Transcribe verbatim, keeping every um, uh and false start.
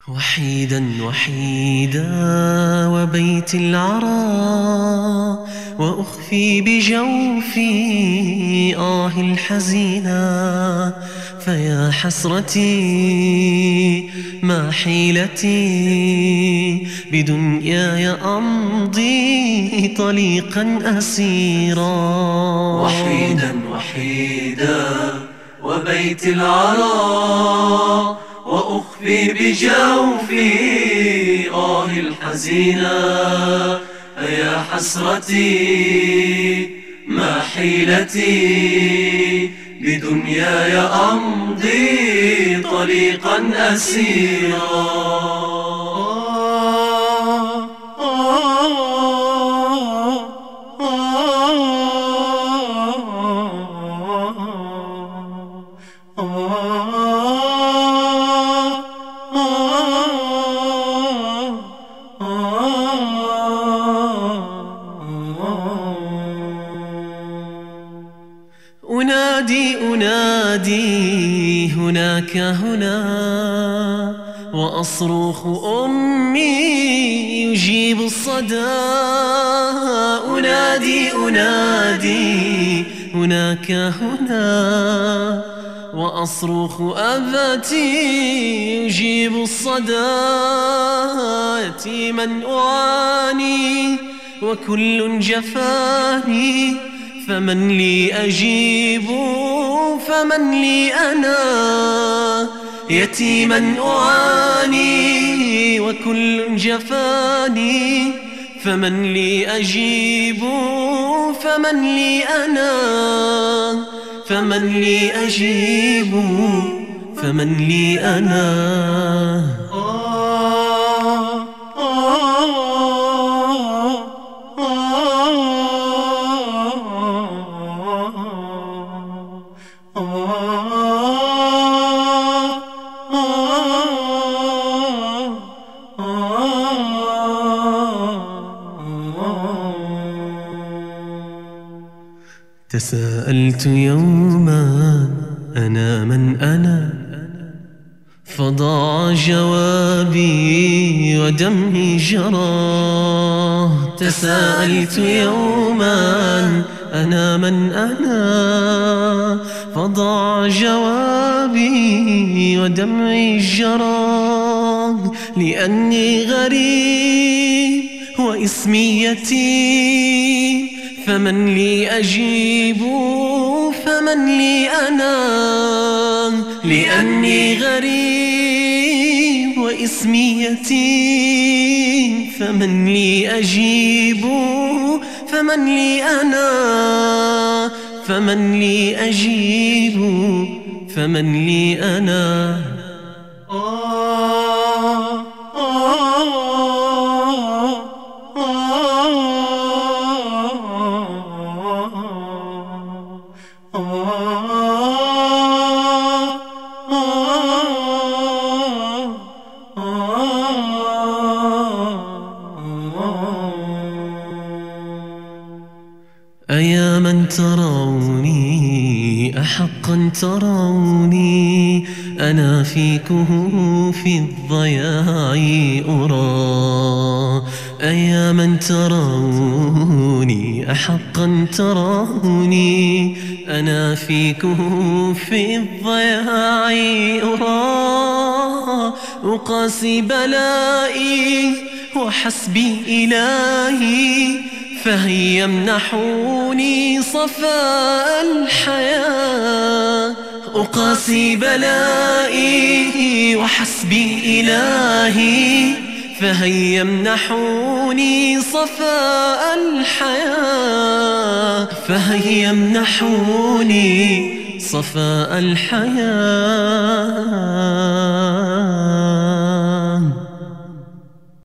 وحيدا وحيدا وبيت العرى، وأخفي بجوفي آه الحزينا. فيا حسرتي ما حيلتي، بدنياي أمضي طليقا أسيرا. وحيدا وحيدا وبيت العرى، وأخفي بجوفي آه الحزينا. يا حسرتي ما حيلتي، بدنياي أمضي طريقا أسيرا. أنادي أنادي هناك هنا، وأصرخ أمي يجيب الصدى. أنادي أنادي هناك هنا، وأصرخ أبتي يجيب الصدى. يتيما أعاني وكل جفاني، فمن لي أجيب فمن لي أنا. يتيما أعاني وكل جفاني، فمن لي أجيب فمن لي أنا. فمن لي أجيب فمن لي أنا. تساءلت يوما أنا من أنا، فضاع جوابي ودمعي جرى. تساءلت يوما أنا من أنا، فضاع جوابي ودمعي جرى. لأني غريب واسمي يتيم، فمن لي أجيب فمن لي أنا. لأني غريب واسمي يتيم، فمن لي أجيب فمن لي أنا. فمن لي أجيب فمن لي أنا. أيا من تروني أحقا تروني، أنا في كهوف الضياع أرى. أيا من تروني أحقا تروني، أنا في كهوف الضياع أرى. أقاسي بلائي وحسبي إلهي، فهيا امنحوني صفاء الحياة. أقاسي بلائي وحسبي إلهي، فهيا امنحوني صفاء الحياة. فهيا امنحوني صفاء الحياة.